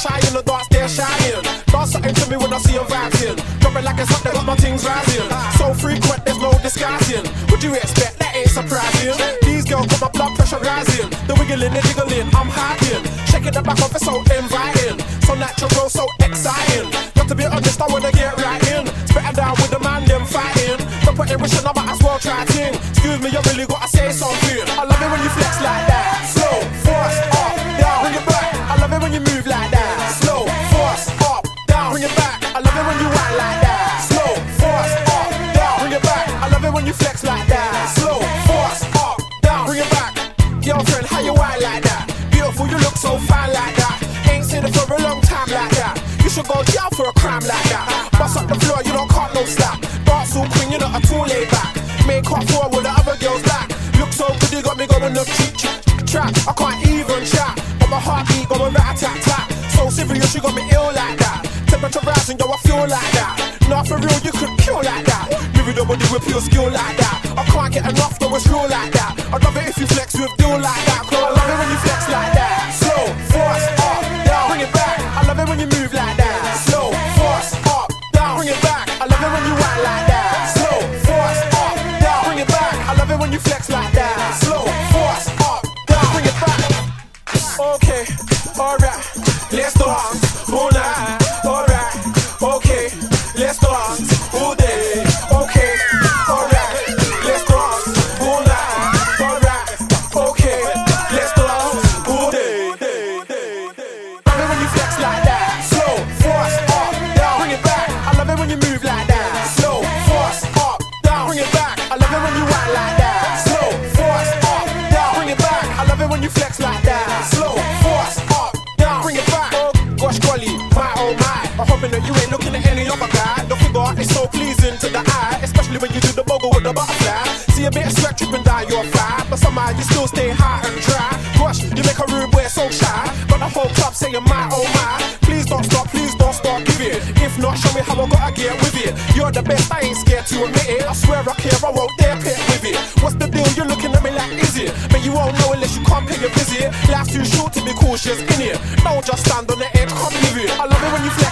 shy in the dark, they're shining. Dance something to me when I see a vibing. Drop it like it's hot, they got my things rising. So frequent, there's no disguising. What do you expect? That ain't surprising. These girls got my blood pressure rising. The wiggling, the jiggling, I'm hyping. Shaking the back off, it's so inviting. So natural, so exciting. Got to be honest, I wanna get right in. Spitting down with the man, them fighting. Don't put it wishing, I might as well try ting. Excuse me, you really gotta say something. I love it when you flex like that. Slow, fast, up, down, bring it back. I love it when you move like that. Slow, fast, up, down, bring it back. I love it when you whine like that. Slow, fast, up, down, bring it back. I love it when you flex like that. Slow, fast, up, down, bring it back. Girlfriend, how you whine like that? Beautiful, you look so fine like that. Ain't seen it for a long time like that. You should go jail for a crime like that. Bust up the floor, you don't cut no slack. Dance all queen, you're not at all laid back. Make up for with the other girls back. Look so good, you got me going up trap. I can't even chat, but my heartbeat going rat-a-tat-tat. So serious, you got me ill like that. Temperature rising, yo, I feel like that. Nah, for real, you could kill like that. Maybe nobody with pure skill like that. I can't get enough, though it's real like that. I love it if you flex with deal like that. Cause I love it when you flex like that. Slow, fast, up, down, bring it back. I love it when you move like that. Slow, fast, up, down, bring it back. I love it when you whine like that. Slow, fast, up, down, bring it back. I love it when you flex like that. Slow, fast, up, down, bring it back. Okay, alright, let's dance all night. Alright, okay, let's dance all day. Okay, alright, let's dance all night. Alright, okay, let's dance all day. Love it when you flex like that. Slow, fast, up, down, bring it back. I love it when you move like that. Slow, fast, up, down, bring it back. I love it when you whine like that. Slow, fast, up, down, bring it back. I love it when you flex like that. Slow, fast, up, down, bring it back. Oh gosh, golly, my oh my. I'm hoping that you ain't looking at any other guy. The figure is so pleasing to the eye, especially when you do the bogle with the butterfly. See a bit of sweat dripping down your thigh, but somehow you still stay hot and dry. Gosh, you make a rude boy so shy, but the whole club saying my oh my. Please don't stop, give it. If not, show me how I gotta get with it. You're the best, I ain't scared to admit it. I swear I care, I won't dare pit with it. What's the deal? You're looking at me like, is it? But you won't know unless you come pay your visit. Life's too short to be cautious in it. Don't just stand on the edge, come live it. I love it when you